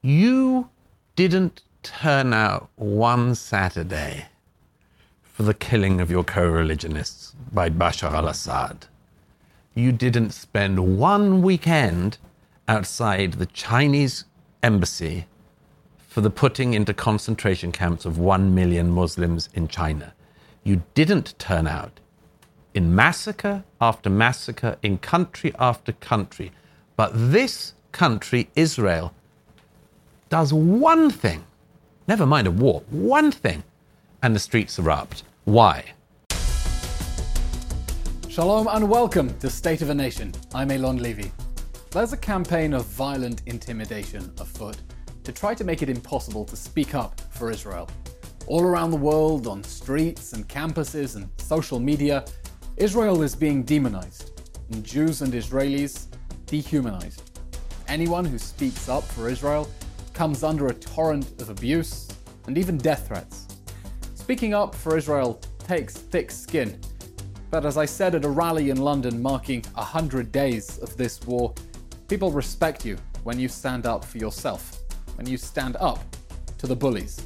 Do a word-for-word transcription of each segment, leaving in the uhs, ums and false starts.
You didn't turn out one Saturday for the killing of your co-religionists by Bashar al-Assad. You didn't spend one weekend outside the Chinese embassy for the putting into concentration camps of one million Muslims in China. You didn't turn out in massacre after massacre, in country after country. But this country, Israel, does one thing, never mind a war, one thing, and the streets erupt. Why? Shalom and welcome to State of a Nation. I'm Eylon Levy. There's a campaign of violent intimidation afoot to try to make it impossible to speak up for Israel. All around the world, on streets and campuses and social media, Israel is being demonized, and Jews and Israelis dehumanized. Anyone who speaks up for Israel comes under a torrent of abuse and even death threats. Speaking up for Israel takes thick skin, but as I said at a rally in London marking one hundred days of this war, people respect you when you stand up for yourself, when you stand up to the bullies.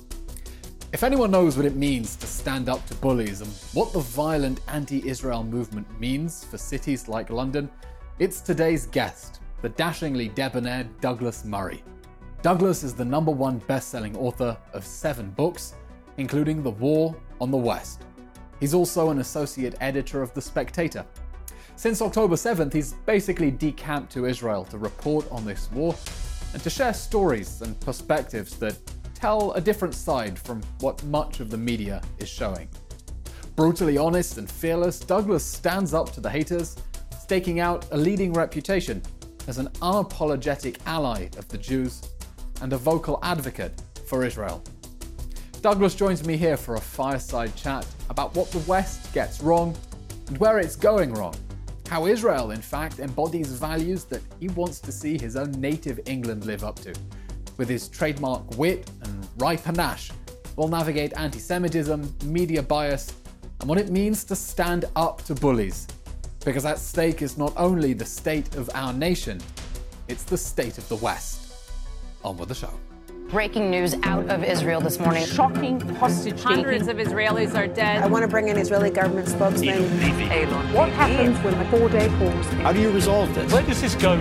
If anyone knows what it means to stand up to bullies and what the violent anti-Israel movement means for cities like London, it's today's guest, the dashingly debonair Douglas Murray. Douglas is the number one best-selling author of seven books, including The War on the West. He's also an associate editor of The Spectator. Since October seventh, he's basically decamped to Israel to report on this war and to share stories and perspectives that tell a different side from what much of the media is showing. Brutally honest and fearless, Douglas stands up to the haters, staking out a leading reputation as an unapologetic ally of the Jews and a vocal advocate for Israel. Douglas joins me here for a fireside chat about what the West gets wrong and where it's going wrong. How Israel, in fact, embodies values that he wants to see his own native England live up to. With his trademark wit and wry panache, we'll navigate anti-Semitism, media bias, and what it means to stand up to bullies. Because at stake is not only the state of our nation, it's the state of the West. On with the show. Breaking news out of Israel this morning. Shocking hostage taking. Hundreds of Israelis are dead. I want to bring in Israeli government spokesman. Eylon. What happens when the four-day pause? How do you resolve this? Where does this go?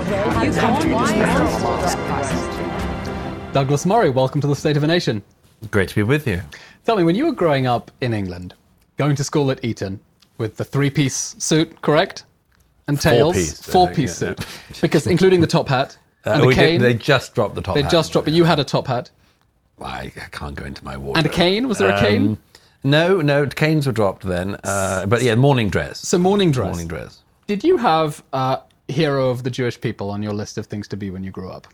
Douglas Murray, welcome to the State of a Nation. Great to be with you. Tell me, when you were growing up in England, going to school at Eton with the three-piece suit, correct? And tails, Four-piece, four-piece yeah. suit, because including the top hat Uh, and the we cane. did, they just dropped the top They hat. just dropped, but you had a top hat. I, I can't go into my wardrobe. And a cane? Was there a cane? Um, no, no, canes were dropped then. Uh, but yeah, morning dress. So morning dress. Morning dress. Did you have uh, hero of the Jewish people on your list of things to be when you grew up?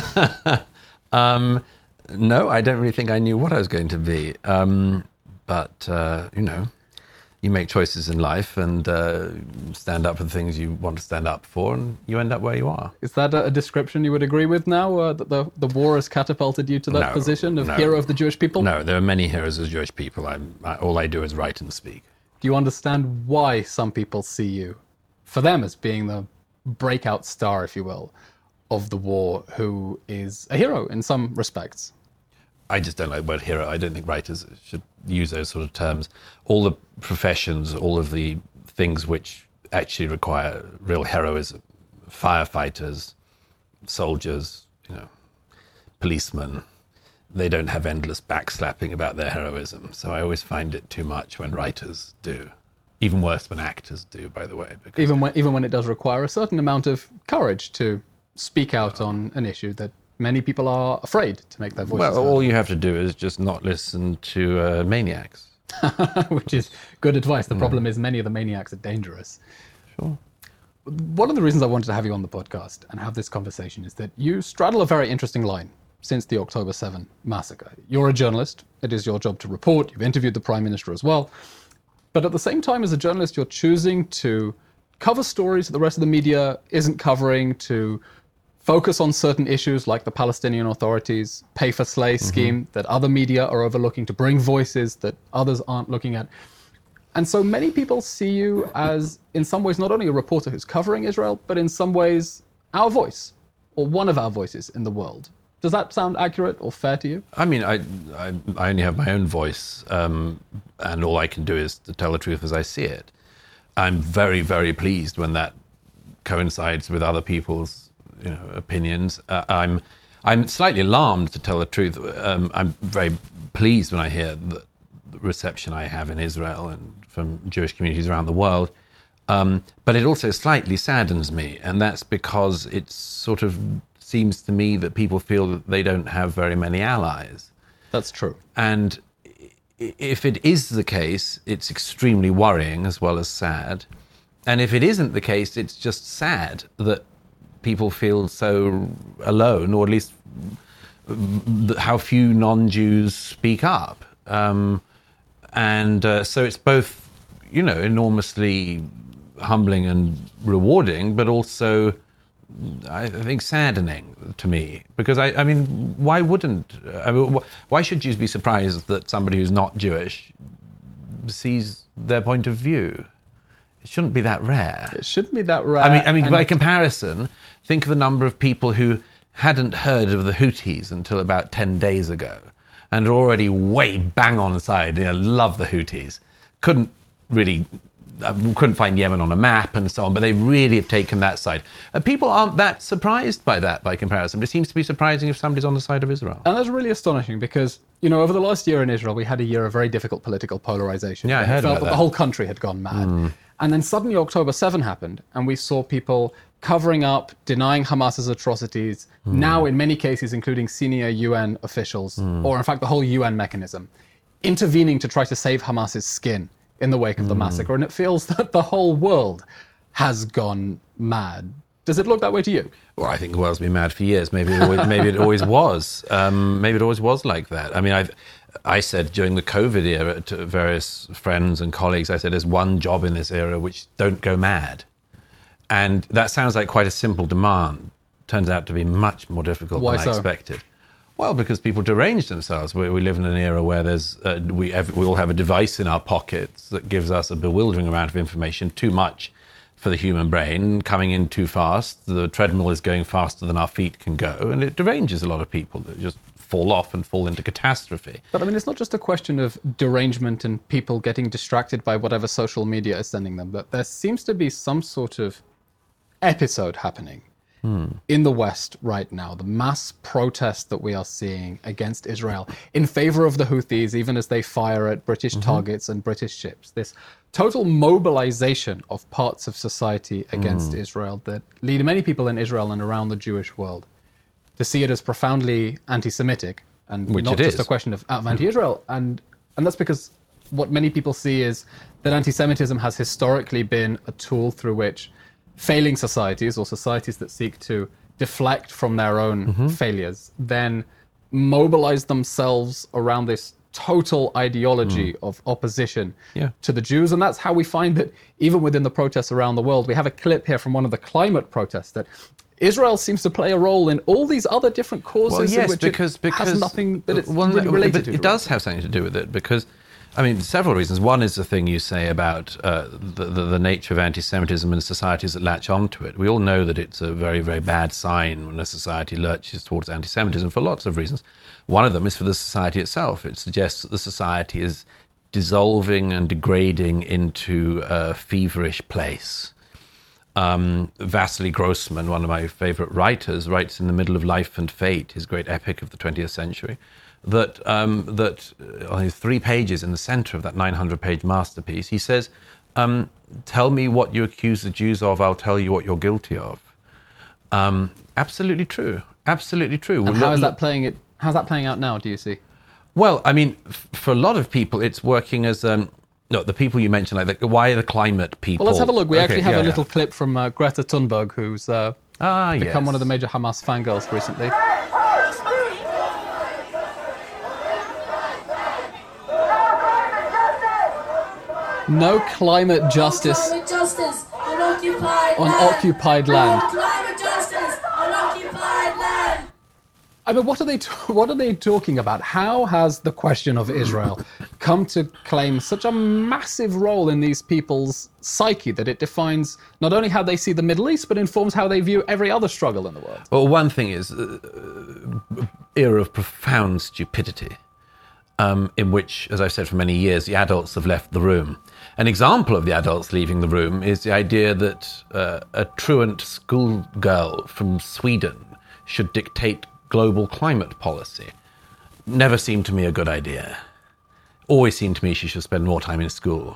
um, no, I don't really think I knew what I was going to be. Um, but, uh, you know, you make choices in life and uh, stand up for the things you want to stand up for, and you end up where you are. Is that a, a description you would agree with now, uh, that the, the war has catapulted you to that No, position of no. hero of the Jewish people? No, there are many heroes of Jewish people. I'm, I, all I do is write and speak. Do you understand why some people see you, for them, as being the breakout star, if you will, of the war, who is a hero in some respects? I just don't like the word hero. I don't think writers should use those sort of terms. All the professions, all of the things which actually require real heroism, firefighters, soldiers, you know, policemen, they don't have endless backslapping about their heroism. So I always find it too much when writers do. Even worse when actors do, by the way. Because Even when, even when it does require a certain amount of courage to speak out on an issue that many people are afraid to make their voices well, heard. all you have to do is just not listen to uh, maniacs. Which is good advice. The problem is many of the maniacs are dangerous. Sure. One of the reasons I wanted to have you on the podcast and have this conversation is that you straddle a very interesting line since the October seventh massacre. You're a journalist. It is your job to report. You've interviewed the Prime Minister as well. But at the same time, as a journalist, you're choosing to cover stories that the rest of the media isn't covering, to focus on certain issues like the Palestinian Authority's pay-for-slay mm-hmm. scheme that other media are overlooking, to bring voices that others aren't looking at. And so many people see you as, in some ways, not only a reporter who's covering Israel, but in some ways, our voice, or one of our voices in the world. Does that sound accurate or fair to you? I mean, I, I, I only have my own voice, um, and all I can do is to tell the truth as I see it. I'm very, very pleased when that coincides with other people's, you know, opinions. Uh, I'm, I'm slightly alarmed, to tell the truth. Um, I'm very pleased when I hear the reception I have in Israel and from Jewish communities around the world. Um, but it also slightly saddens me, and that's because it sort of seems to me that people feel that they don't have very many allies. That's true. And if it is the case, it's extremely worrying as well as sad. And if it isn't the case, it's just sad that people feel so alone, or at least how few non-Jews speak up. Um, and uh, so it's both, you know, enormously humbling and rewarding, but also, I think, saddening to me. Because, I, I mean, why wouldn't... I mean, why should Jews be surprised that somebody who's not Jewish sees their point of view? It shouldn't be that rare. It shouldn't be that rare. I mean, I mean, and by comparison, think of the number of people who hadn't heard of the Houthis until about ten days ago, and are already way bang on side, you know, love the Houthis. Couldn't really... I couldn't find Yemen on a map and so on, but they really have taken that side. And people aren't that surprised by that by comparison, but it seems to be surprising if somebody's on the side of Israel. And that's really astonishing because, you know, over the last year in Israel, we had a year of very difficult political polarization. Yeah, I heard it felt about that that. The whole country had gone mad. Mm. And then suddenly October seventh happened, and we saw people covering up, denying Hamas's atrocities, mm. now in many cases including senior U N officials, mm. or in fact the whole U N mechanism, intervening to try to save Hamas's skin in the wake of the mm. massacre, and it feels that the whole world has gone mad. Does it look that way to you? Well, I think the world's been mad for years. Maybe it always, maybe it always was. Um, maybe it always was like that. I mean, I've, I said during the COVID era to various friends and colleagues, I said, there's one job in this era which don't go mad. And that sounds like quite a simple demand. Turns out to be much more difficult Why than so? I expected. Well, because people derange themselves. We, we live in an era where there's uh, we have, we all have a device in our pockets that gives us a bewildering amount of information, too much for the human brain, coming in too fast. The treadmill is going faster than our feet can go, and it deranges a lot of people that just fall off and fall into catastrophe. But I mean, it's not just a question of derangement and people getting distracted by whatever social media is sending them, but there seems to be some sort of episode happening Hmm. in the West right now, the mass protest that we are seeing against Israel in favor of the Houthis, even as they fire at British mm-hmm. targets and British ships. This total mobilization of parts of society against mm. Israel that lead many people in Israel and around the Jewish world to see it as profoundly anti-Semitic and Which not it just is. a question of, of anti-Israel. And, and that's because what many people see is that anti-Semitism has historically been a tool through which failing societies, or societies that seek to deflect from their own mm-hmm. failures, then mobilize themselves around this total ideology mm. of opposition yeah. to the Jews. And that's how we find that even within the protests around the world, we have a clip here from one of the climate protests that Israel seems to play a role in all these other different causes well, yes, in which because, it because, has nothing that it's well, really related but to. It does have something to do with it because, I mean, several reasons. One is the thing you say about uh, the, the, the nature of anti-Semitism and societies that latch onto it. We all know that it's a very, very bad sign when a society lurches towards anti-Semitism for lots of reasons. One of them is for the society itself. It suggests that the society is dissolving and degrading into a feverish place. Um, Vasily Grossman, one of my favorite writers, writes in The Middle of Life and Fate, his great epic of the twentieth century, that um, that on his three pages in the center of that nine hundred page masterpiece, he says, um, tell me what you accuse the Jews of, I'll tell you what you're guilty of. Um, absolutely true. Absolutely true. And well, how is look, that playing it? How's that playing out now, do you see? Well, I mean, f- for a lot of people, it's working as... Um, no, the people you mentioned, like, the, why are the climate people... Well, let's have a look. We okay, actually have yeah, a little yeah. clip from uh, Greta Thunberg, who's uh, ah, become yes. one of the major Hamas fangirls recently. No climate justice, Climate justice on occupied on land. occupied land. No climate justice on occupied land. I mean, what are they? T- what are they talking about? How has the question of Israel come to claim such a massive role in these people's psyche that it defines not only how they see the Middle East, but informs how they view every other struggle in the world? Well, one thing is, uh, era of profound stupidity, um, in which, as I've said for many years, the adults have left the room. An example of the adults leaving the room is the idea that uh, a truant schoolgirl from Sweden should dictate global climate policy. Never seemed to me a good idea. Always seemed to me she should spend more time in school.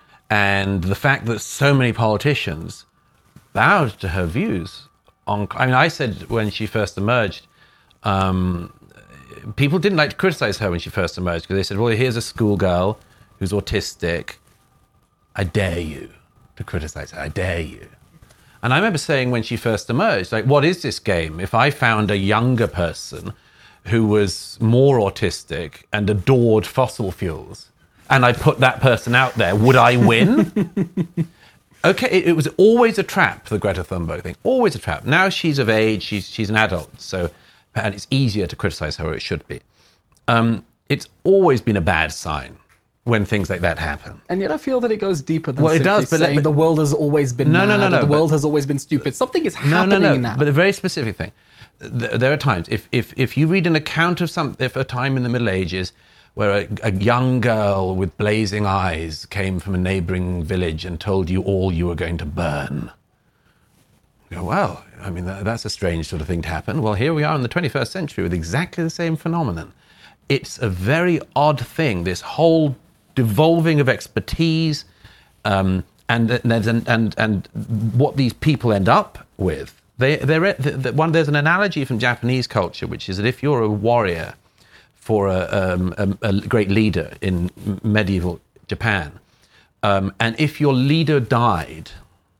And the fact that so many politicians bowed to her views on... I mean, I said when she first emerged, um, people didn't like to criticize her when she first emerged because they said, well, here's a schoolgirl who's autistic. I dare you to criticize her. I dare you. And I remember saying when she first emerged, like, what is this game? If I found a younger person who was more autistic and adored fossil fuels, and I put that person out there, would I win? Okay, it, it was always a trap, the Greta Thunberg thing. Always a trap. Now she's of age, she's, she's an adult, so and it's easier to criticize her, or it should be. Um, it's always been a bad sign when things like that happen. And yet I feel that it goes deeper than well, it simply does, but saying but, the world has always been no, mad, no, no, no, the but, world has always been stupid. Something is happening no, no, no, now. But a very specific thing. There are times, if, if, if you read an account of some, if a time in the Middle Ages where a, a young girl with blazing eyes came from a neighboring village and told you all you were going to burn, you go, well, I mean, that, that's a strange sort of thing to happen. Well, here we are in the twenty-first century with exactly the same phenomenon. It's a very odd thing, this whole devolving of expertise, um, and, and, and, and what these people end up with. They, they're, the, one, there's an analogy from Japanese culture, which is that if you're a warrior for a, um, a, a great leader in medieval Japan, um, and if your leader died,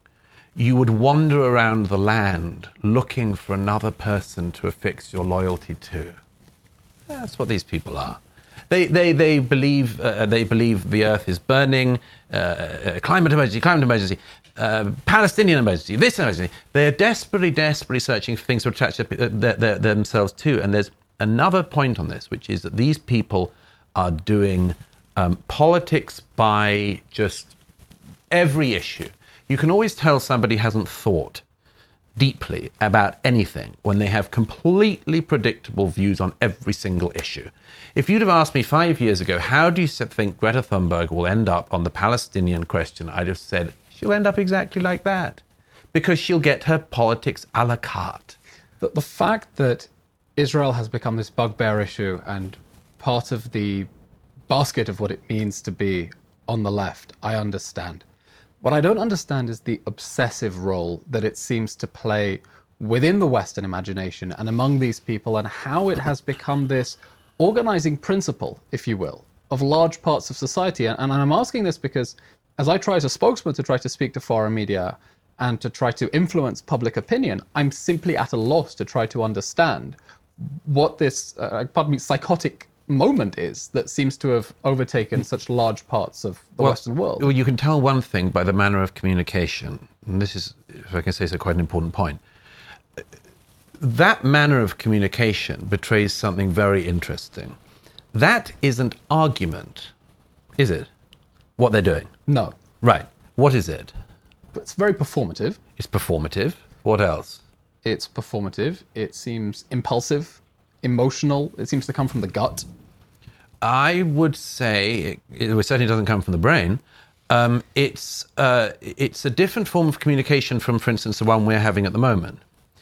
you would wander around the land looking for another person to affix your loyalty to. That's what these people are. They, they, they, believe, uh, they believe the earth is burning, uh, climate emergency, climate emergency, uh, Palestinian emergency, this emergency. They're desperately, desperately searching for things to attach their, their, themselves to. And there's another point on this, which is that these people are doing um, politics by just every issue. You can always tell somebody hasn't thought deeply about anything when they have completely predictable views on every single issue. If you'd have asked me five years ago, how do you think Greta Thunberg will end up on the Palestinian question, I'd have said, she'll end up exactly like that, because she'll get her politics a la carte. The, the fact that Israel has become this bugbear issue and part of the basket of what it means to be on the left, I understand. What I don't understand is the obsessive role that it seems to play within the Western imagination and among these people, and how it has become this organizing principle, if you will, of large parts of society. And, and I'm asking this because as I try as a spokesman to try to speak to foreign media and to try to influence public opinion, I'm simply at a loss to try to understand what this, uh, pardon me, psychotic moment is that seems to have overtaken such large parts of the well, Western world. Well, you can tell one thing by the manner of communication, and this is, if I can say so, quite an important point. That manner of communication betrays something very interesting. That isn't argument, is it? What they're doing? No. Right. What is it? It's very performative. It's performative. What else? It's performative. It seems impulsive, emotional. It seems to come from the gut. I would say it, it certainly doesn't come from the brain. Um, it's uh, it's a different form of communication from, for instance, the one we're having at the moment.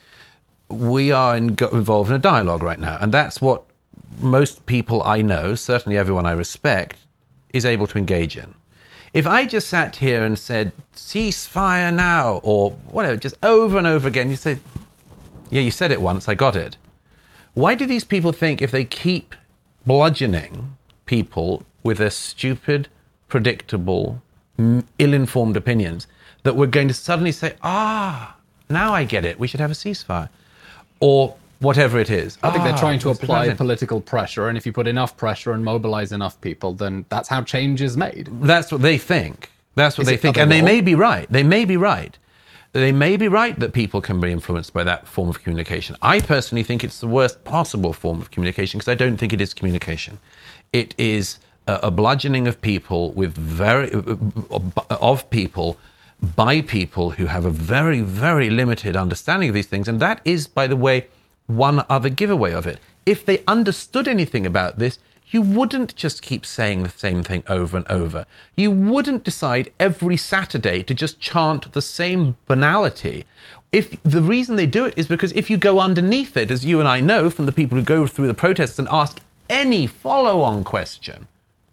We are in, involved in a dialogue right now, and that's what most people I know, certainly everyone I respect, is able to engage in. If I just sat here and said, ceasefire now, or whatever, just over and over again, you say, yeah, you said it once, I got it. Why do these people think if they keep bludgeoning people with their stupid, predictable, ill-informed opinions, that we're going to suddenly say, ah, now I get it, we should have a ceasefire? Or whatever it is. I think ah, they're trying to that's apply the political pressure, and if you put enough pressure and mobilize enough people, then that's how change is made. That's what they think. That's what Is they it- think. are they And they wrong? may be right. They may be right. They may be right that people can be influenced by that form of communication. I personally think it's the worst possible form of communication because I don't think it is communication. It is a, a bludgeoning of people with very of people by people who have a very, very limited understanding of these things. And that is, by the way, one other giveaway of it. if they understood anything about this, you wouldn't just keep saying the same thing over and over. You wouldn't decide every Saturday to just chant the same banality. If the reason they do it is because if you go underneath it, as you and I know from the people who go through the protests and ask any follow-on question,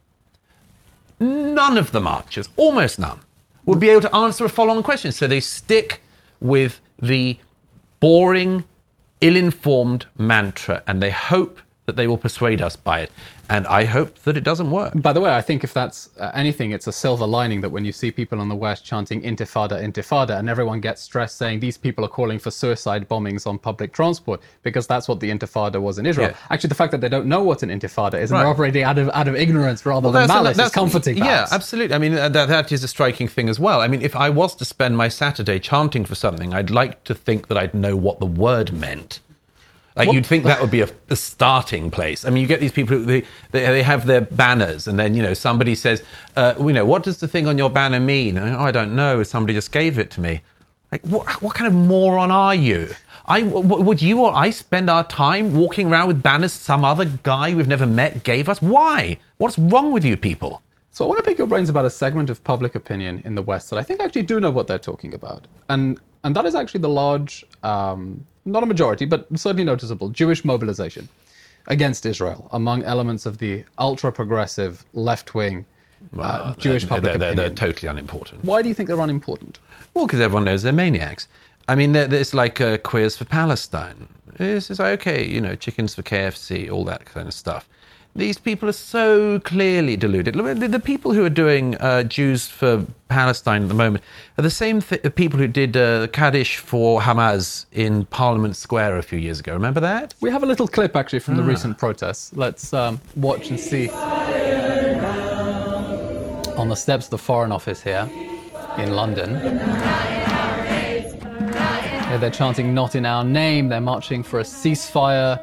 none of the marchers, almost none, would be able to answer a follow-on question. So they stick with the boring, ill-informed mantra, and they hope that they will persuade us by it. And I hope that it doesn't work. By the way, I think if that's uh, anything, it's a silver lining that when you see people in the West chanting intifada, intifada, and everyone gets stressed saying these people are calling for suicide bombings on public transport, because that's what the intifada was in Israel. Yeah. Actually, the fact that they don't know what an intifada is, and Right. they're operating out of, out of ignorance rather than malice, is comforting, perhaps. Yeah, absolutely. I mean, uh, that, that is a striking thing as well. I mean, if I was to spend my Saturday chanting for something, I'd like to think that I'd know what the word meant. Like, What? you'd think that would be a, a starting place. I mean, you get these people who they, they, they have their banners, and then, you know, somebody says, uh, you know, what does the thing on your banner mean? And, oh, I don't know. Somebody just gave it to me. Like, what, what kind of moron are you? I, w- would you or I spend our time walking around with banners some other guy we've never met gave us? Why? What's wrong with you people? So I want to pick your brains about a segment of public opinion in the West that I think actually do know what they're talking about. And and that is actually the large, um, not a majority, but certainly noticeable, Jewish mobilization against Israel among elements of the ultra-progressive, left-wing uh, Jewish they're, public they're, opinion. they're totally unimportant. Why do you think they're unimportant? Well, because everyone knows they're maniacs. I mean, they're, it's like uh, Queers for Palestine. It's, it's like, okay, you know, chickens for K F C, all that kind of stuff. These people are so clearly deluded. The, the people who are doing uh, Jews for Palestine at the moment are the same th- people who did uh, Kaddish for Hamas in Parliament Square a few years ago. Remember that? We have a little clip, actually, from the recent protests. Let's um, watch and see. On the steps of the Foreign Office here in London. Yeah, they're chanting "Not in our name." They're marching for a ceasefire.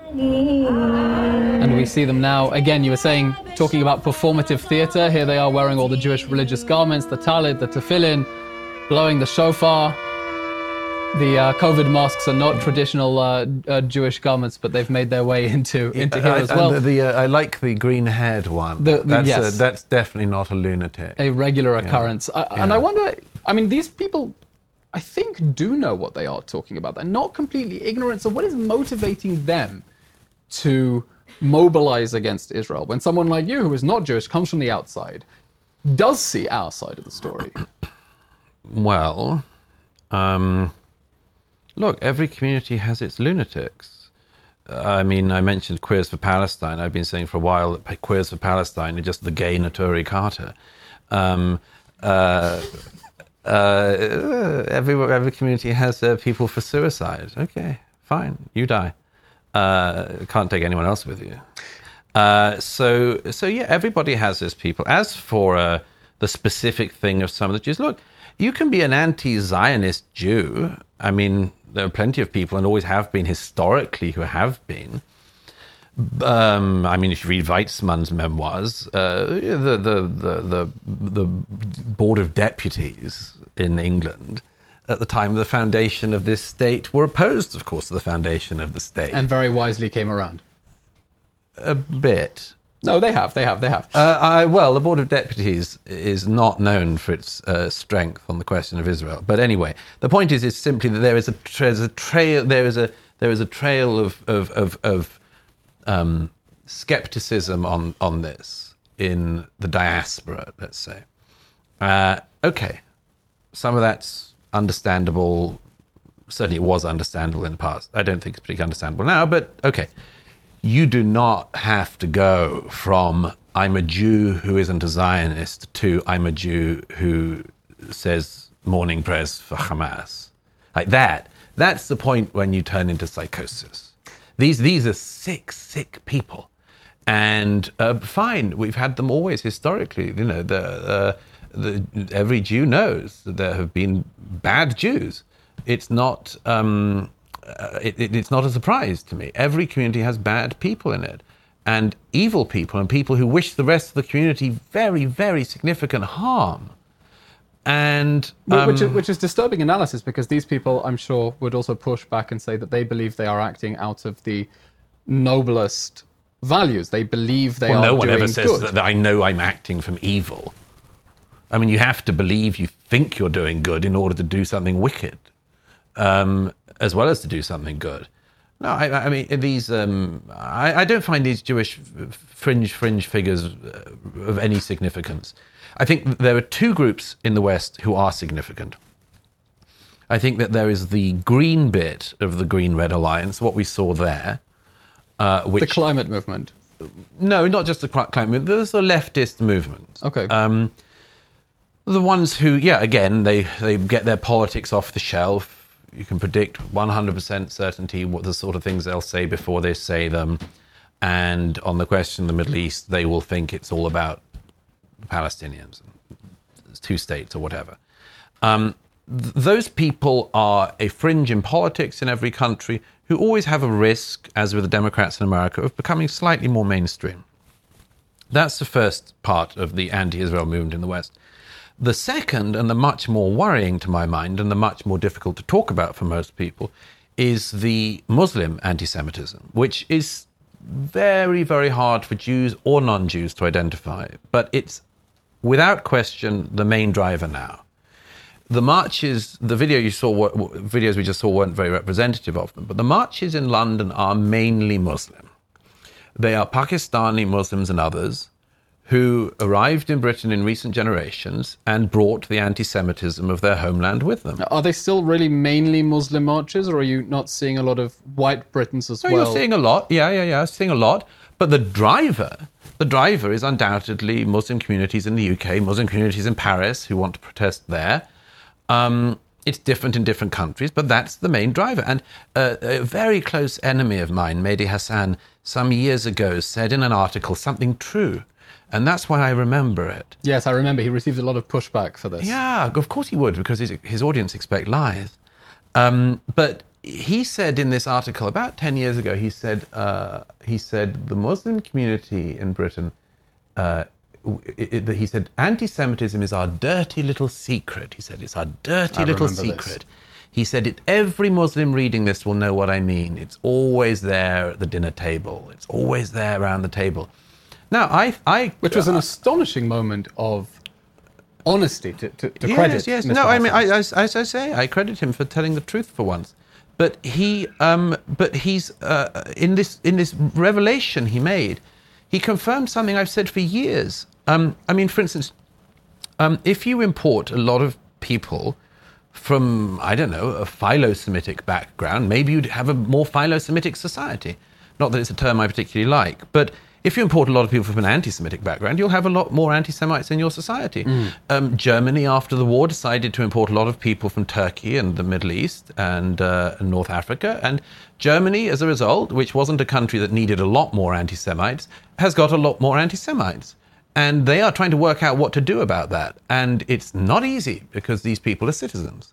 And we see them now. Again, you were saying, talking about performative theatre. Here they are wearing all the Jewish religious garments, the talit, the tefillin, blowing the shofar. The uh, COVID masks are not traditional uh, uh, Jewish garments, but they've made their way into, into here I, as well. The, the, uh, I like the green-haired one. The- the- that's, yes. uh, that's definitely not a lunatic. A regular occurrence. I, And Yeah. I wonder, I mean, these people, I think, do know what they are talking about. They're not completely ignorant. So what is motivating them to mobilize against Israel when someone like you, who is not Jewish, comes from the outside, does see our side of the story? Well, um, look, every community has its lunatics. Uh, I mean, I mentioned Queers for Palestine. I've been saying for a while that Queers for Palestine are just the gay Naturi Carter. Um, uh, uh, every every community has uh, people for suicide. Okay, fine, you die. Uh, can't take anyone else with you. Uh, so, so yeah, everybody has those people. As for uh, the specific thing of some of the Jews, look, you can be an anti-Zionist Jew. I mean, there are plenty of people, and always have been historically, who have been. Um, I mean, if you read Weizmann's memoirs, uh, the, the the the the Board of Deputies in England at the time of the foundation of this state were opposed, of course, to the foundation of the state. And very wisely came around. A bit. No, they have, they have, they have. Uh, I, well, the Board of Deputies is not known for its uh, strength on the question of Israel. But anyway, the point is, is simply that there is a, there's a trail, there is a there is a trail of of of, of um, skepticism on on this in the diaspora. Let's say, uh, okay, some of that's understandable. Certainly, it was understandable in the past. I don't think it's particularly understandable now. But okay. You do not have to go from I'm a Jew who isn't a Zionist to I'm a Jew who says morning prayers for Hamas. Like that. That's the point when you turn into psychosis. These these are sick, sick people. And uh, fine, we've had them always historically. You know, the, uh, the every Jew knows that there have been bad Jews. It's not... Um, Uh, it, it, it's not a surprise to me. Every community has bad people in it, and evil people, and people who wish the rest of the community very, very significant harm. And um, which, is, which is disturbing analysis, because these people, I'm sure, would also push back and say that they believe they are acting out of the noblest values. They believe they well, are no one doing ever says good. that, that I know I'm acting from evil. I mean, you have to believe you think you're doing good in order to do something wicked, um, as well as to do something good. No, I, I mean, these, um, I, I don't find these Jewish fringe, fringe figures of any significance. I think there are two groups in the West who are significant. I think that there is the green bit of the Green-Red Alliance, what we saw there. Uh, which, the climate movement. No, not just the climate movement. There's the leftist movement. Okay. Um, the ones who, yeah, again, they, they get their politics off the shelf. You can predict one hundred percent certainty what the sort of things they'll say before they say them. And on the question of the Middle East, they will think it's all about the Palestinians, two states or whatever. Um, th- those people are a fringe in politics in every country who always have a risk, as with the Democrats in America, of becoming slightly more mainstream. That's the first part of the anti-Israel movement in the West. The second, and the much more worrying to my mind, and the much more difficult to talk about for most people, is the Muslim anti-Semitism, which is very, very hard for Jews or non-Jews to identify. But it's, without question, the main driver now. The marches, the video you saw, videos we just saw weren't very representative of them, but the marches in London are mainly Muslim. They are Pakistani Muslims and others who arrived in Britain in recent generations and brought the anti-Semitism of their homeland with them. Are they still really mainly Muslim marches, or are you not seeing a lot of white Britons as No, well? you're seeing a lot. Yeah, yeah, yeah, seeing a lot. But the driver, the driver is undoubtedly Muslim communities in the U K, Muslim communities in Paris who want to protest there. Um, it's different in different countries, but that's the main driver. And uh, a very close enemy of mine, Mehdi Hassan, some years ago said in an article something true. And that's why I remember it. Yes, I remember. He received a lot of pushback for this. Yeah, of course he would, because his, his audience expect lies. Um, but he said in this article about ten years ago, he said, uh, he said the Muslim community in Britain, uh, it, it, he said, anti-Semitism is our dirty little secret. He said, it's our dirty I little remember secret. this. He said, it, every Muslim reading this will know what I mean. It's always there at the dinner table. It's always there around the table. Now, I... I Which was an astonishing moment of honesty to, to, to yes, credit. Yes, Mister No, I mean, I, Hassan. as, as I say, I credit him for telling the truth for once. But he, um, but he's uh, in this in this revelation he made, he confirmed something I've said for years. Um, I mean, for instance, um, if you import a lot of people from, I don't know, a philo-Semitic background, maybe you'd have a more philo-Semitic society. Not that it's a term I particularly like, but if you import a lot of people from an anti-Semitic background, you'll have a lot more anti-Semites in your society. Mm. Um, Germany, after the war, decided to import a lot of people from Turkey and the Middle East and uh, North Africa. And Germany, as a result, which wasn't a country that needed a lot more anti-Semites, has got a lot more anti-Semites. And they are trying to work out what to do about that. And it's not easy because these people are citizens.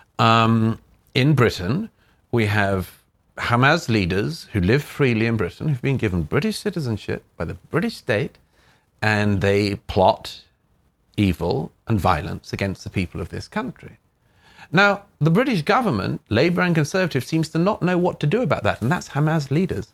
Um, in Britain, we have Hamas leaders who live freely in Britain, who've been given British citizenship by the British state, and they plot evil and violence against the people of this country. Now, the British government, Labour and Conservative, seems to not know what to do about that, and that's Hamas leaders.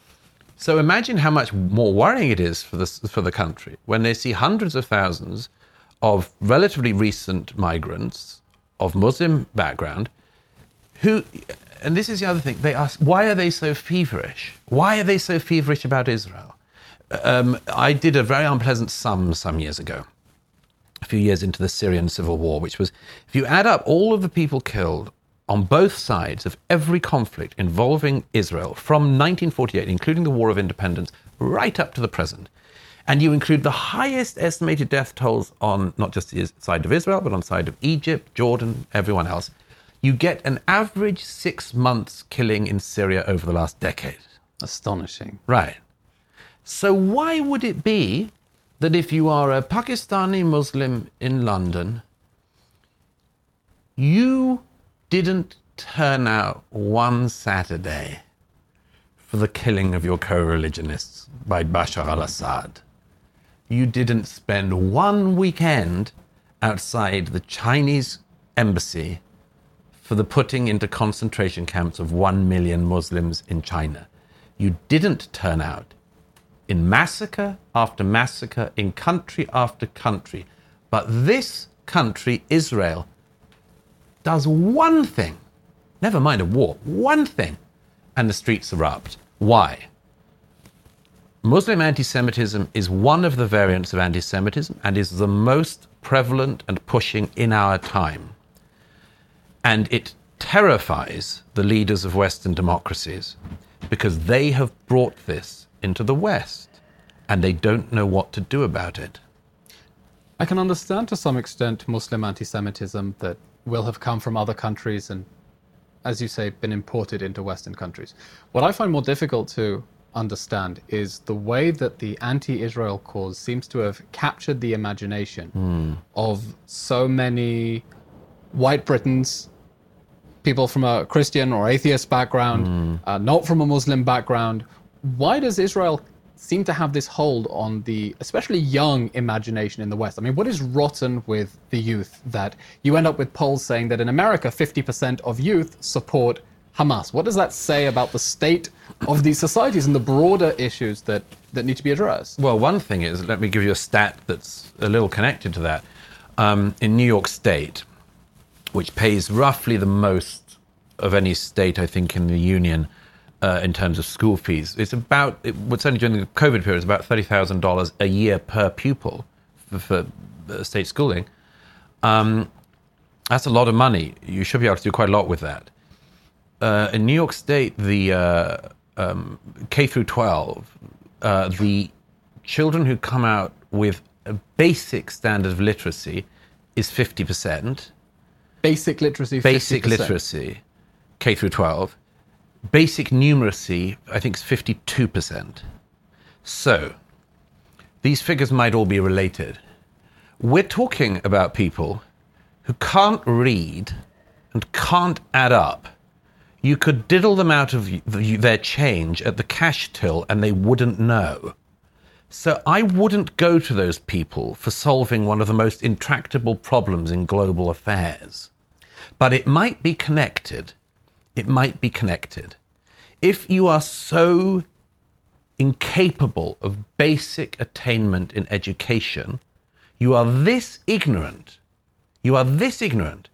So imagine how much more worrying it is for the, for the country when they see hundreds of thousands of relatively recent migrants of Muslim background who... And this is the other thing. They ask, why are they so feverish? Why are they so feverish about Israel? Um, I did a very unpleasant sum some years ago, a few years into the Syrian civil war, which was, if you add up all of the people killed on both sides of every conflict involving Israel from nineteen forty-eight, including the War of Independence, right up to the present, and you include the highest estimated death tolls on not just the side of Israel, but on the side of Egypt, Jordan, everyone else, you get an average six months killing in Syria over the last decade. Astonishing. Right. So why would it be that if you are a Pakistani Muslim in London, you didn't turn out one Saturday for the killing of your co-religionists by Bashar al-Assad? You didn't spend one weekend outside the Chinese embassy for the putting into concentration camps of one million Muslims in China. You didn't turn out in massacre after massacre, in country after country. But this country, Israel, does one thing, never mind a war, one thing, and the streets erupt. Why? Muslim anti-Semitism is one of the variants of anti-Semitism and is the most prevalent and pushing in our time. And it terrifies the leaders of Western democracies because they have brought this into the West and they don't know what to do about it. I can understand to some extent Muslim anti-Semitism that will have come from other countries and, as you say, been imported into Western countries. What I find more difficult to understand is the way that the anti-Israel cause seems to have captured the imagination mm. of so many white Britons, people from a Christian or atheist background, mm. uh, not from a Muslim background. Why does Israel seem to have this hold on the especially young imagination in the West? I mean, what is rotten with the youth that you end up with polls saying that in America, fifty percent of youth support Hamas? What does that say about the state of these societies and the broader issues that, that need to be addressed? Well, one thing is, let me give you a stat that's a little connected to that. Um, in New York State, which pays roughly the most of any state, I think, in the union uh, in terms of school fees, it's about, it, what's only during the COVID period, it's about thirty thousand dollars a year per pupil for, for uh, state schooling. Um, that's a lot of money. You should be able to do quite a lot with that. Uh, in New York State, the uh, um, K through twelve, uh, the children who come out with a basic standard of literacy is fifty percent. Basic literacy, Basic fifty percent. literacy, K through twelve. Basic numeracy, I think, is fifty-two percent. So, these figures might all be related. We're talking about people who can't read and can't add up. You could diddle them out of their change at the cash till and they wouldn't know. So I wouldn't go to those people for solving one of the most intractable problems in global affairs. But it might be connected. It might be connected. If you are so incapable of basic attainment in education, you are this ignorant, you are this ignorant,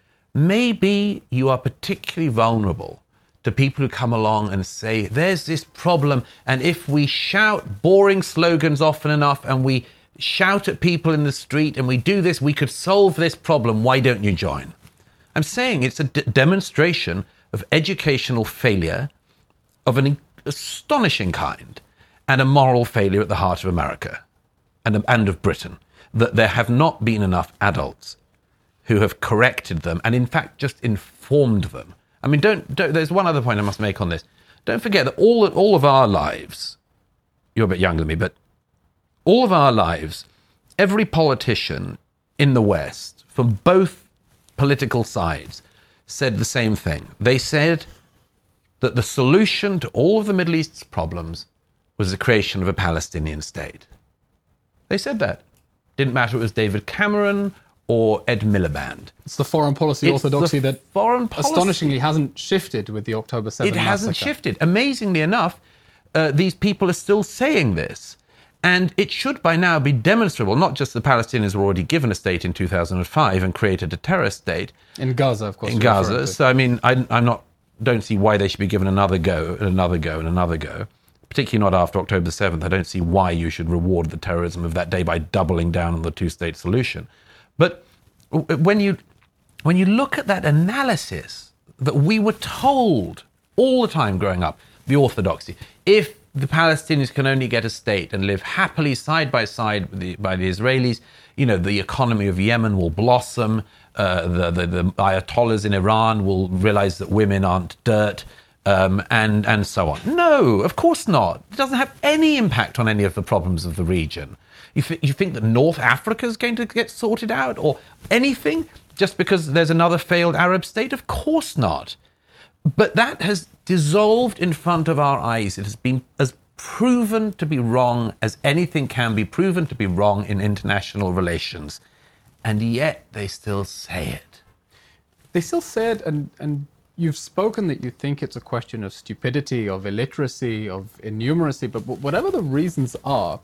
maybe you are particularly vulnerable to people who come along and say, there's this problem, and if we shout boring slogans often enough and we shout at people in the street and we do this, we could solve this problem. Why don't you join? I'm saying it's a d- demonstration of educational failure of an astonishing kind and a moral failure at the heart of America and, and of Britain, that there have not been enough adults who have corrected them and, in fact, just informed them. I mean, don't, don't, there's one other point I must make on this. Don't forget that all, all of our lives, you're a bit younger than me, but all of our lives, every politician in the West, from both political sides, said the same thing. They said that the solution to all of the Middle East's problems was the creation of a Palestinian state. They said that. Didn't matter if it was David Cameron or Ed Miliband. It's the foreign policy It's orthodoxy the that foreign policy. astonishingly hasn't shifted with the October seventh It hasn't massacre. shifted. Amazingly enough, uh, these people are still saying this. And it should by now be demonstrable, not just the Palestinians were already given a state in two thousand five and created a terrorist state. In Gaza, of course. In you're referring Gaza. to. So, I mean, I, I'm not, don't see why they should be given another go, and another go, and another go. Particularly not after October seventh. I don't see why you should reward the terrorism of that day by doubling down on the two-state solution. But when you when you look at that analysis that we were told all the time growing up, the orthodoxy, if the Palestinians can only get a state and live happily side by side with the, by the Israelis, you know, the economy of Yemen will blossom, uh, the, the, the Ayatollahs in Iran will realize that women aren't dirt, um, and, and so on. No, of course not. It doesn't have any impact on any of the problems of the region. You, th- you think that North Africa is going to get sorted out or anything just because there's another failed Arab state? Of course not. But that has dissolved in front of our eyes. It has been as proven to be wrong as anything can be proven to be wrong in international relations. And yet they still say it. They still say it, and, and you've spoken that you think it's a question of stupidity, of illiteracy, of innumeracy, but whatever the reasons are,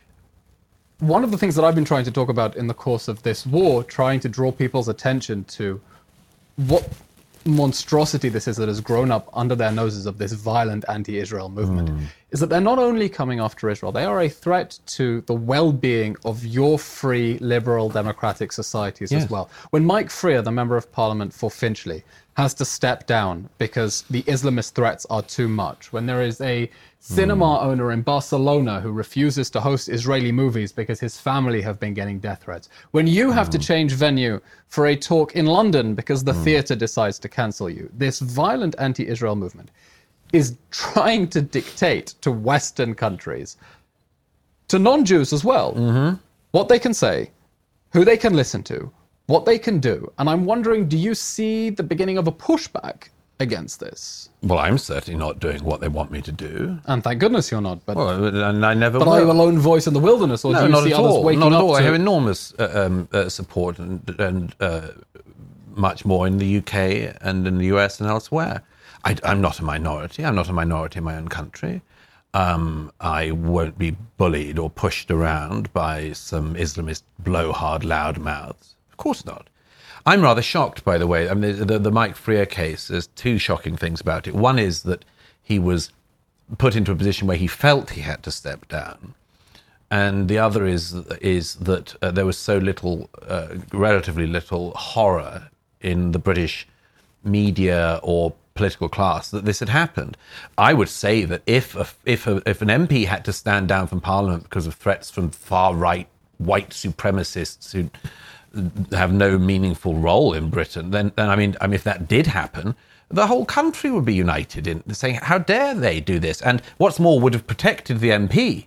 one of the things that I've been trying to talk about in the course of this war, trying to draw people's attention to what monstrosity this is that has grown up under their noses of this violent anti-Israel movement, mm. is that they're not only coming after Israel, they are a threat to the well-being of your free, liberal, democratic societies yes. as well. When Mike Freer, the Member of Parliament for Finchley, has to step down because the Islamist threats are too much, when there is a cinema mm. owner in Barcelona who refuses to host Israeli movies because his family have been getting death threats, when you have mm. to change venue for a talk in London because the mm. theatre decides to cancel you, this violent anti-Israel movement is trying to dictate to Western countries, to non-Jews as well, mm-hmm. what they can say, who they can listen to, what they can do. And I'm wondering, do you see the beginning of a pushback against this? Well, I'm certainly not doing what they want me to do. And thank goodness you're not. But, well, and I never but will. are you a lone voice in the wilderness, or no, do you not see at others all. waking not at up all. to... I have enormous uh, um, uh, support and, and uh, much more in the U K and in the U S and elsewhere. I, I'm not a minority. I'm not a minority in my own country. Um, I won't be bullied or pushed around by some Islamist blowhard loudmouths. Of course not. I'm rather shocked, by the way. I mean, the, the, the Mike Freer case, there's two shocking things about it. One is that he was put into a position where he felt he had to step down. And the other is, is that uh, there was so little, uh, relatively little horror in the British media or political class that this had happened. I would say that if a, if a, if an M P had to stand down from Parliament because of threats from far-right white supremacists who have no meaningful role in Britain, then, then I mean, I mean, if that did happen, the whole country would be united in saying, how dare they do this? And what's more, would have protected the M P.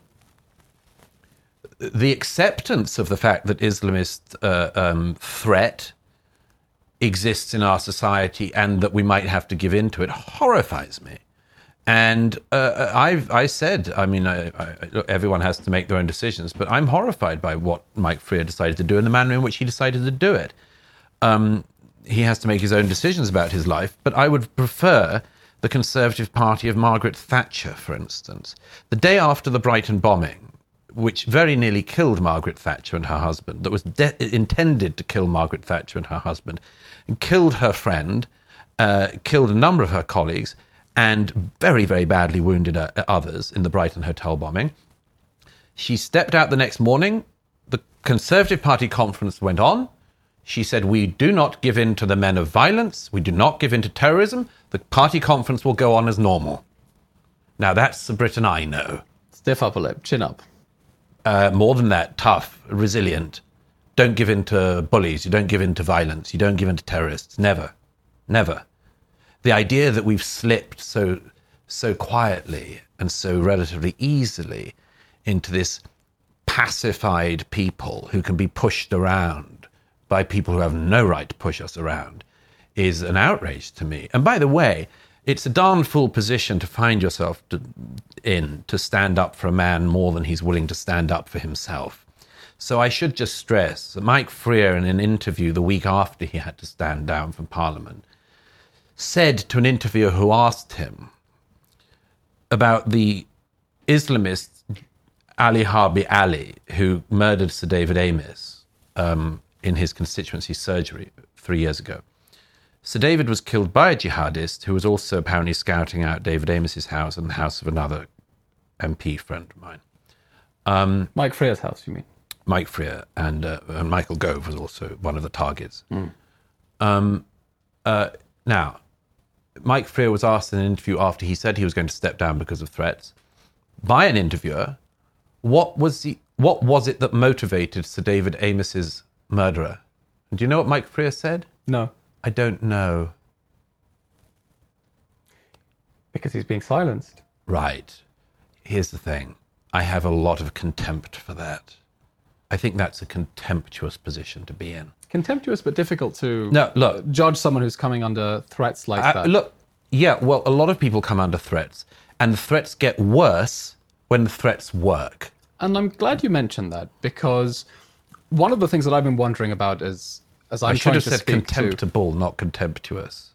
The acceptance of the fact that Islamist uh, um, threat exists in our society and that we might have to give in to it horrifies me. And uh, I've I said, I mean, I, I, everyone has to make their own decisions, but I'm horrified by what Mike Freer decided to do and the manner in which he decided to do it. Um, he has to make his own decisions about his life, but I would prefer the Conservative Party of Margaret Thatcher, for instance. The day after the Brighton bombing, which very nearly killed Margaret Thatcher and her husband, that was de- intended to kill Margaret Thatcher and her husband, and killed her friend, uh, killed a number of her colleagues, and very, very badly wounded uh, others in the Brighton hotel bombing. She stepped out the next morning. The Conservative Party conference went on. She said, we do not give in to the men of violence. We do not give in to terrorism. The party conference will go on as normal. Now, that's the Britain I know. Stiff upper lip, chin up. Uh, more than that, tough, resilient. Don't give in to bullies. You don't give in to violence. You don't give in to terrorists. Never. Never. The idea that we've slipped so so quietly and so relatively easily into this pacified people who can be pushed around by people who have no right to push us around is an outrage to me. And by the way, it's a darn fool position to find yourself to, in to stand up for a man more than he's willing to stand up for himself. So I should just stress that Mike Freer, in an interview the week after he had to stand down from Parliament, said to an interviewer who asked him about the Islamist Ali Harbi Ali, who murdered Sir David Amess um, in his constituency surgery three years ago. Sir David was killed by a jihadist who was also apparently scouting out David Amess's house and the house of another M P friend of mine. Um, Mike Freer's house, you mean? Mike Freer, and, uh, and Michael Gove was also one of the targets. Mm. Um, uh, now, Mike Freer was asked in an interview after he said he was going to step down because of threats by an interviewer, what was the what was it that motivated Sir David Amess's murderer? And do you know what Mike Freer said? No. I don't know. Because he's being silenced. Right. Here's the thing. I have a lot of contempt for that. I think that's a contemptuous position to be in. Contemptuous but difficult to no, look, judge someone who's coming under threats like I, that. Look, yeah, well, a lot of people come under threats, and the threats get worse when the threats work. And I'm glad you mentioned that, because one of the things that I've been wondering about is, as I'm I should trying have to said speak contemptible, to, not contemptuous.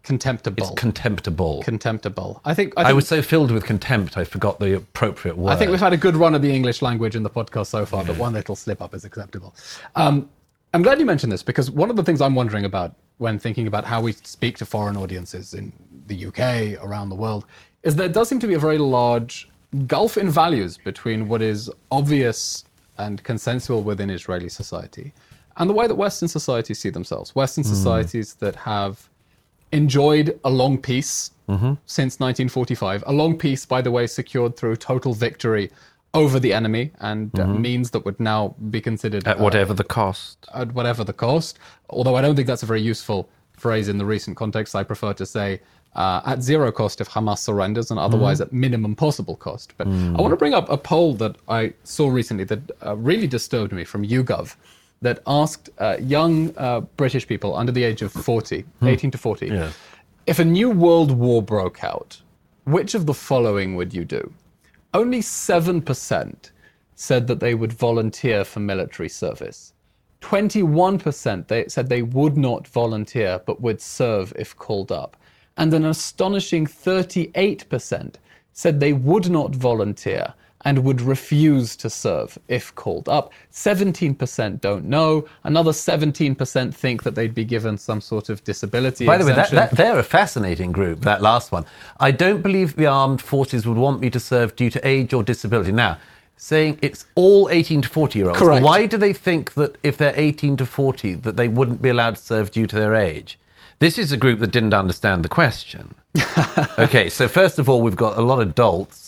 Contemptible. It's contemptible. Contemptible. I think, I I, think was so filled with contempt, I forgot the appropriate word. I think we've had a good run of the English language in the podcast so far, but one little slip up is acceptable. Um, I'm glad you mentioned this, because one of the things I'm wondering about when thinking about how we speak to foreign audiences in the U K, around the world, is there does seem to be a very large gulf in values between what is obvious and consensual within Israeli society and the way that Western societies see themselves. Western societies that have enjoyed a long peace mm-hmm. since nineteen forty-five. A long peace, by the way, secured through total victory over the enemy and mm-hmm. uh, means that would now be considered... At whatever uh, the cost. At whatever the cost. Although I don't think that's a very useful phrase in the recent context. I prefer to say uh, at zero cost if Hamas surrenders, and otherwise mm. at minimum possible cost. But mm. I want to bring up a poll that I saw recently that uh, really disturbed me from YouGov, that asked uh, young uh, British people under the age of forty, mm. eighteen to forty, yeah. if a new world war broke out, which of the following would you do? Only seven percent said that they would volunteer for military service. twenty-one percent they said they would not volunteer but would serve if called up. And an astonishing thirty-eight percent said they would not volunteer and would refuse to serve if called up. seventeen percent don't know. Another seventeen percent think that they'd be given some sort of disability By the way, that, exemption. that, they're a fascinating group, that last one. I don't believe the armed forces would want me to serve due to age or disability. Now, saying it's all eighteen to forty-year-olds. Correct. Why do they think that if they're eighteen to forty, that they wouldn't be allowed to serve due to their age? This is a group that didn't understand the question. Okay, so first of all, we've got a lot of dolts,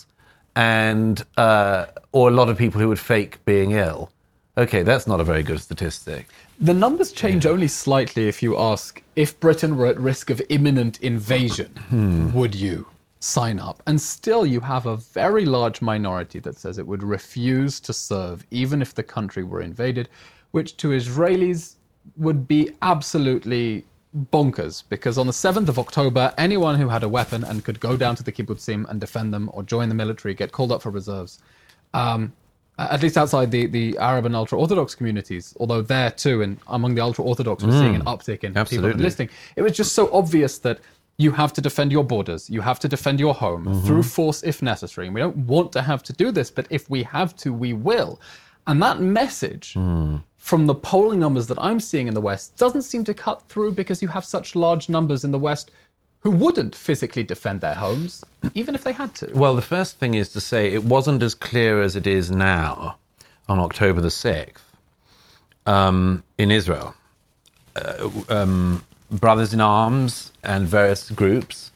and uh, or a lot of people who would fake being ill. Okay, that's not a very good statistic. The numbers change yeah. only slightly if you ask, if Britain were at risk of imminent invasion, hmm. would you sign up? And still you have a very large minority that says it would refuse to serve even if the country were invaded, which to Israelis would be absolutely bonkers, because on the seventh of October, anyone who had a weapon and could go down to the kibbutzim and defend them or join the military, get called up for reserves, um, at least outside the, the Arab and ultra-Orthodox communities, although there too, and among the ultra-Orthodox, we're mm, seeing an uptick in absolutely. people enlisting. It was just so obvious that you have to defend your borders, you have to defend your home mm-hmm. through force if necessary. And we don't want to have to do this, but if we have to, we will. And that message mm. from the polling numbers that I'm seeing in the West doesn't seem to cut through, because you have such large numbers in the West who wouldn't physically defend their homes, even if they had to. Well, the first thing is to say it wasn't as clear as it is now on October the sixth um, in Israel. Uh, um, Brothers in Arms and various groups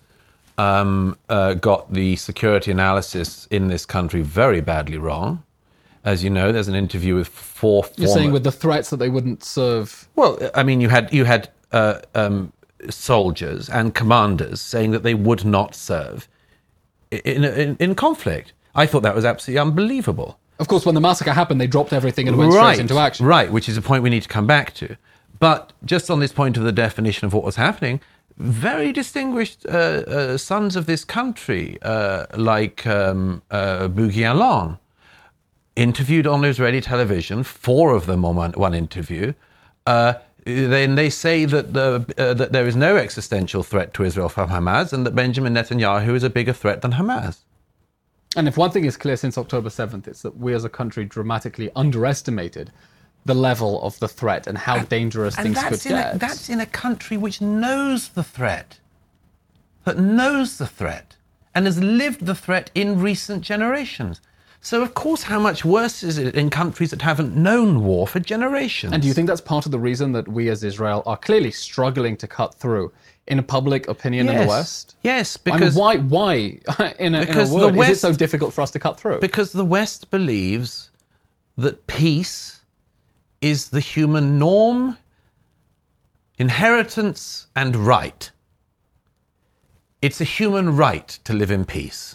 um, uh, got the security analysis in this country very badly wrong. As you know, there's an interview with four former... You're saying with the threats that they wouldn't serve... Well, I mean, you had you had uh, um, soldiers and commanders saying that they would not serve in, in, in conflict. I thought that was absolutely unbelievable. Of course, when the massacre happened, they dropped everything and went right, straight into action. Right, which is a point we need to come back to. But just on this point of the definition of what was happening, very distinguished uh, uh, sons of this country, uh, like um, uh, Bughi Alon, interviewed on Israeli television, four of them on one, one interview, uh, then they say that, the, uh, that there is no existential threat to Israel from Hamas, and that Benjamin Netanyahu is a bigger threat than Hamas. And if one thing is clear since October seventh, it's that we as a country dramatically underestimated the level of the threat and how and, dangerous and things could get. A, that's in a country which knows the threat, that knows the threat, and has lived the threat in recent generations. So, of course, how much worse is it in countries that haven't known war for generations? And do you think that's part of the reason that we as Israel are clearly struggling to cut through in public opinion yes. in the West? Yes, because... I mean, why, why in, a, in a word, West, is it so difficult for us to cut through? Because the West believes that peace is the human norm, inheritance, and right. It's a human right to live in peace.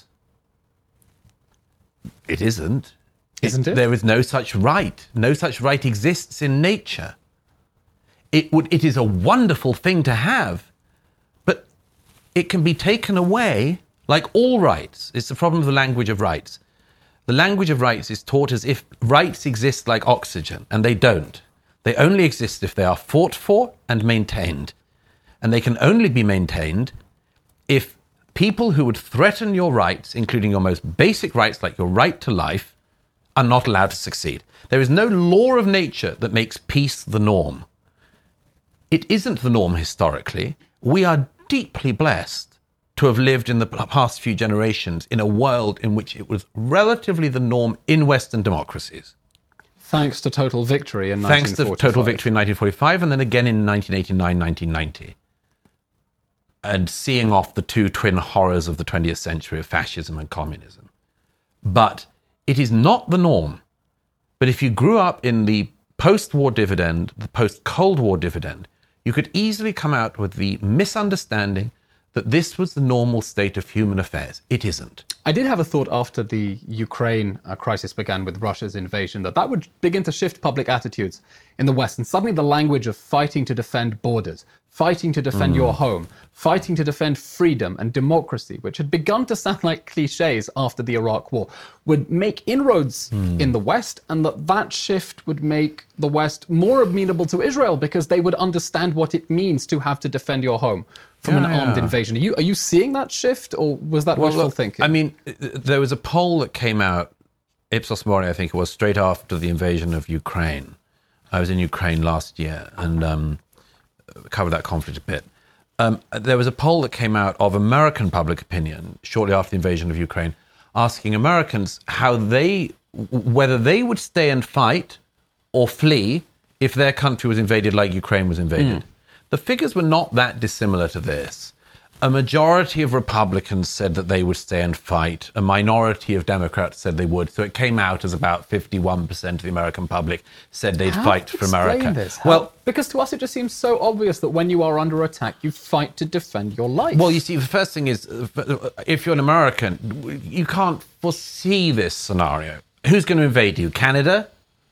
It isn't. Isn't it? There is no such right. No such right exists in nature. It would. It is a wonderful thing to have, but it can be taken away, like all rights. It's the problem of the language of rights. The language of rights is taught as if rights exist like oxygen, and they don't. They only exist if they are fought for and maintained. And they can only be maintained if people who would threaten your rights, including your most basic rights like your right to life, are not allowed to succeed. There is no law of nature that makes peace the norm. It isn't the norm historically. We are deeply blessed to have lived in the past few generations in a world in which it was relatively the norm in Western democracies. Thanks to total victory in Thanks nineteen forty-five. to total victory in nineteen forty-five and then again in nineteen eighty-nine, nineteen ninety. And seeing off the two twin horrors of the twentieth century of fascism and communism. But it is not the norm. But if you grew up in the post-war dividend, the post-Cold War dividend, you could easily come out with the misunderstanding that this was the normal state of human affairs. It isn't. I did have a thought after the Ukraine uh, crisis began with Russia's invasion that that would begin to shift public attitudes in the West. And suddenly the language of fighting to defend borders, fighting to defend mm. your home, fighting to defend freedom and democracy, which had begun to sound like cliches after the Iraq War, would make inroads mm. in the West, and that that shift would make the West more amenable to Israel because they would understand what it means to have to defend your home from yeah, an armed yeah. invasion. Are you, are you seeing that shift, or was that well, wishful look, thinking? I mean, there was a poll that came out, Ipsos Mori, I think it was, straight after the invasion of Ukraine. I was in Ukraine last year and um, covered that conflict a bit. Um, there was a poll that came out of American public opinion shortly after the invasion of Ukraine, asking Americans how they, whether they would stay and fight or flee if their country was invaded like Ukraine was invaded. Mm. The figures were not that dissimilar to this. A majority of Republicans said that they would stay and fight. A minority of Democrats said they would. So it came out as about fifty-one percent of the American public said they'd How fight do you for America. explain this? How- Well, because to us it just seems so obvious that when you are under attack, you fight to defend your life. Well, you see, the first thing is, if you're an American, you can't foresee this scenario. Who's going to invade you? Canada?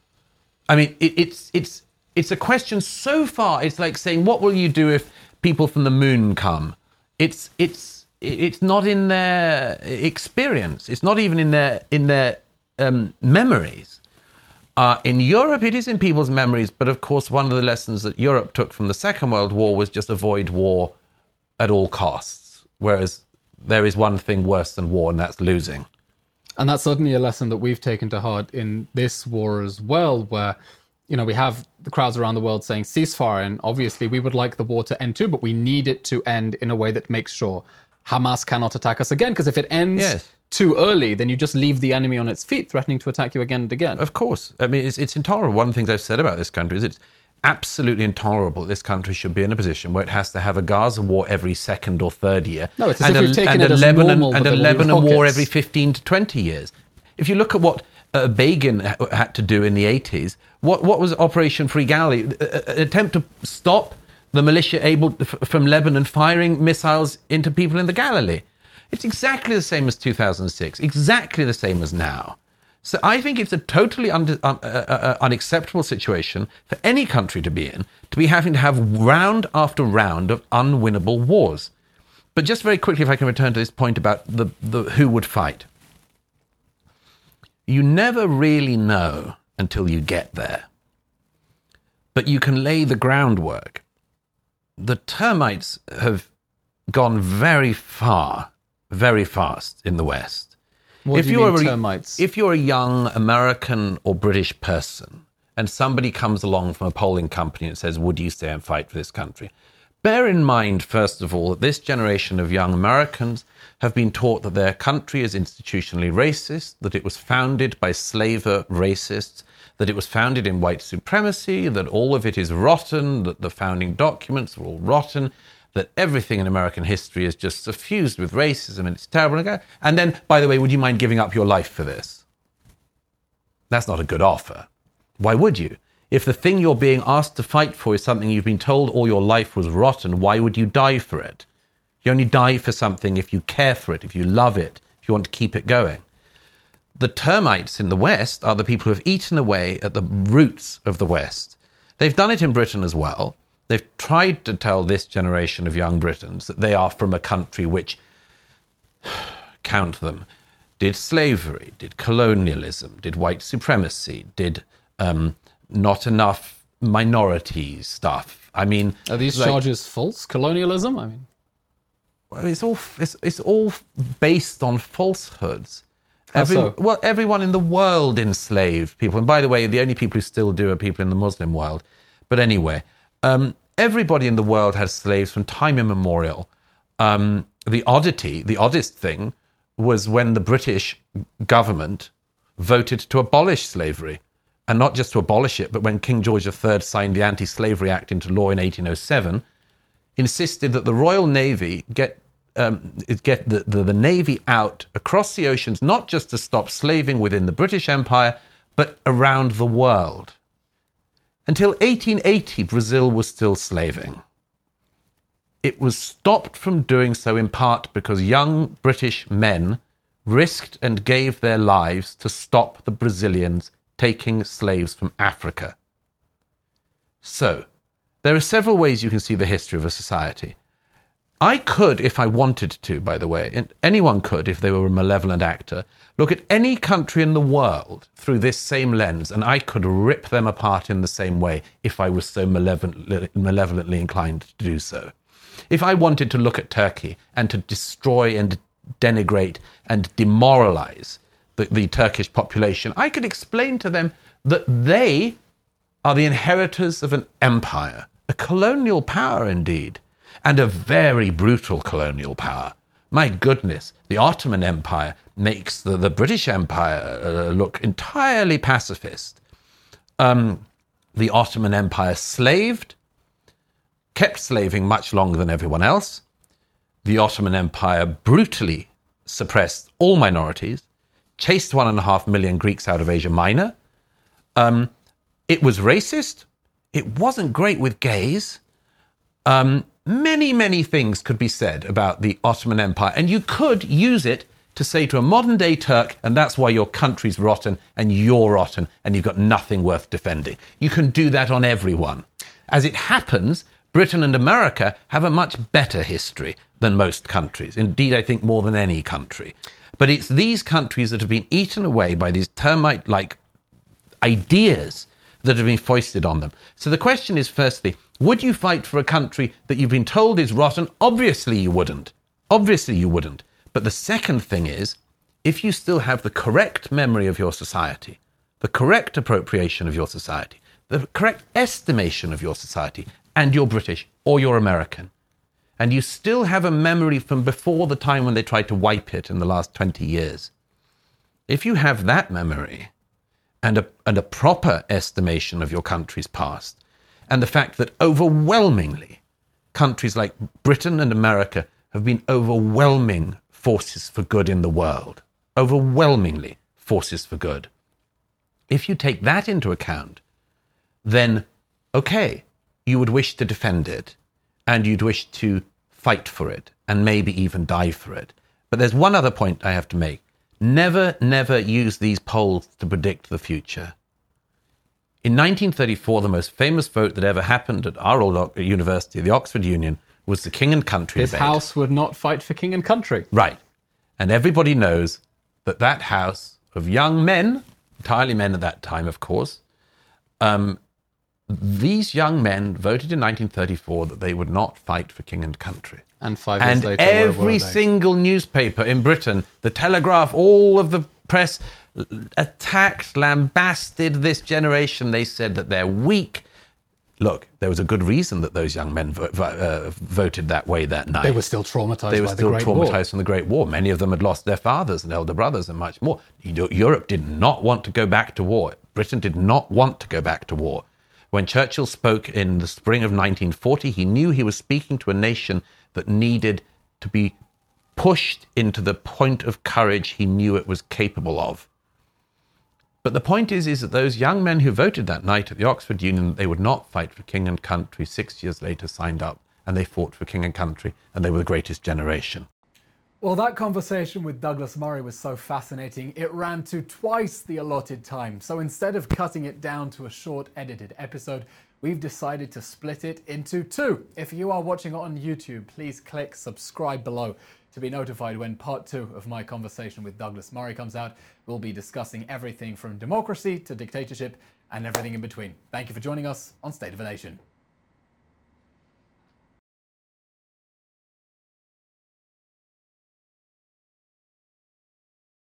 I mean, it, it's it's it's a question so far. It's like saying, what will you do if people from the moon come? It's it's it's not in their experience. It's not even in their in their um, memories. Uh, in Europe, it is in people's memories. But of course, one of the lessons that Europe took from the Second World War was just avoid war at all costs. Whereas there is one thing worse than war, and that's losing. And that's certainly a lesson that we've taken to heart in this war as well, where, you know, we have the crowds around the world saying ceasefire, and obviously we would like the war to end too, but we need it to end in a way that makes sure Hamas cannot attack us again, because if it ends Yes. too early, then you just leave the enemy on its feet, threatening to attack you again and again. Of course. I mean, it's, it's intolerable. One of the things I've said about this country is it's absolutely intolerable this country should be in a position where it has to have a Gaza war every second or third year. No, it's as and if a, we've taken and it a as Lebanon, normal and that a there will be Lebanon war rockets. every fifteen to twenty years. If you look at what uh, Begin ha- had to do in the eighties, what, what was Operation Free Galilee? An attempt to stop the militia able f- from Lebanon firing missiles into people in the Galilee. It's exactly the same as two thousand six, exactly the same as now. So I think it's a totally un- uh, uh, uh, unacceptable situation for any country to be in, to be having to have round after round of unwinnable wars. But just very quickly, if I can return to this point about the, the who would fight. You never really know until you get there. But you can lay the groundwork. The termites have gone very far, very fast in the West. What if do you you're mean, a, termites? If you're a young American or British person and somebody comes along from a polling company and says, would you stay and fight for this country? Bear in mind, first of all, that this generation of young Americans have been taught that their country is institutionally racist, that it was founded by slaver racists, that it was founded in white supremacy, that all of it is rotten, that the founding documents are all rotten, that everything in American history is just suffused with racism and it's terrible. And then, by the way, would you mind giving up your life for this? That's not a good offer. Why would you? If the thing you're being asked to fight for is something you've been told all your life was rotten, why would you die for it? You only die for something if you care for it, if you love it, if you want to keep it going. The termites in the West are the people who have eaten away at the roots of the West. They've done it in Britain as well. They've tried to tell this generation of young Britons that they are from a country which, count them, did slavery, did colonialism, did white supremacy, did um, not enough minority stuff. I mean, Are these like, charges false? Colonialism? I mean, well, it's all it's, it's all based on falsehoods. How Every, so? Well, everyone in the world enslaved people. And by the way, the only people who still do are people in the Muslim world. But anyway, um, everybody in the world has slaves from time immemorial. Um, the oddity, the oddest thing, was when the British government voted to abolish slavery. And not just to abolish it, but when King George the Third signed the Anti-Slavery Act into law in eighteen oh seven, insisted that the Royal Navy get um, get the, the, the Navy out across the oceans, not just to stop slaving within the British Empire, but around the world. Until eighteen eighty, Brazil was still slaving. It was stopped from doing so in part because young British men risked and gave their lives to stop the Brazilians taking slaves from Africa. So, there are several ways you can see the history of a society. I could, if I wanted to, by the way, and anyone could if they were a malevolent actor, look at any country in the world through this same lens, and I could rip them apart in the same way if I was so malevolent, malevolently inclined to do so. If I wanted to look at Turkey and to destroy and denigrate and demoralize the, the Turkish population, I could explain to them that they are the inheritors of an empire, a colonial power indeed, and a very brutal colonial power. My goodness, the Ottoman Empire makes the, the British Empire uh, look entirely pacifist. Um, the Ottoman Empire slaved, kept slaving much longer than everyone else. The Ottoman Empire brutally suppressed all minorities, chased one and a half million Greeks out of Asia Minor. Um, it was racist. It wasn't great with gays. Um, many, many things could be said about the Ottoman Empire, and you could use it to say to a modern-day Turk, and that's why your country's rotten, and you're rotten, and you've got nothing worth defending. You can do that on everyone. As it happens, Britain and America have a much better history than most countries. Indeed, I think more than any country. But it's these countries that have been eaten away by these termite-like ideas that have been foisted on them. So the question is, firstly, would you fight for a country that you've been told is rotten? Obviously you wouldn't. Obviously you wouldn't. But the second thing is, if you still have the correct memory of your society, the correct appropriation of your society, the correct estimation of your society, and you're British or you're American, and you still have a memory from before the time when they tried to wipe it in the last twenty years, if you have that memory and a, and a proper estimation of your country's past, and the fact that overwhelmingly countries like Britain and America have been overwhelming forces for good in the world, overwhelmingly forces for good. If you take that into account, then, okay, you would wish to defend it, and you'd wish to fight for it, and maybe even die for it. But there's one other point I have to make. Never, never use these polls to predict the future. In nineteen thirty-four, the most famous vote that ever happened at our old university, the Oxford Union, was the King and Country his debate. house would not fight for king and country. Right. And everybody knows that that house of young men, entirely men at that time, of course, um, these young men voted in nineteen thirty-four that they would not fight for king and country. And five years And later, where were every they? single newspaper in Britain, the Telegraph, all of the press attacked, lambasted this generation. They said that they're weak. Look, there was a good reason that those young men vo- vo- uh, voted that way that night. They were still traumatized They were by still the Great traumatized War. from the Great War. Many of them had lost their fathers and elder brothers and much more. Europe did not want to go back to war. Britain did not want to go back to war. When Churchill spoke in the spring of nineteen forty, he knew he was speaking to a nation that needed to be pushed into the point of courage he knew it was capable of. But the point is, is that those young men who voted that night at the Oxford Union that they would not fight for king and country, six years later signed up and they fought for king and country, and they were the greatest generation. Well, that conversation with Douglas Murray was so fascinating, it ran to twice the allotted time. So instead of cutting it down to a short edited episode, we've decided to split it into two. If you are watching on YouTube, please click subscribe below to be notified when part two of my conversation with Douglas Murray comes out. We'll be discussing everything from democracy to dictatorship and everything in between. Thank you for joining us on State of a Nation.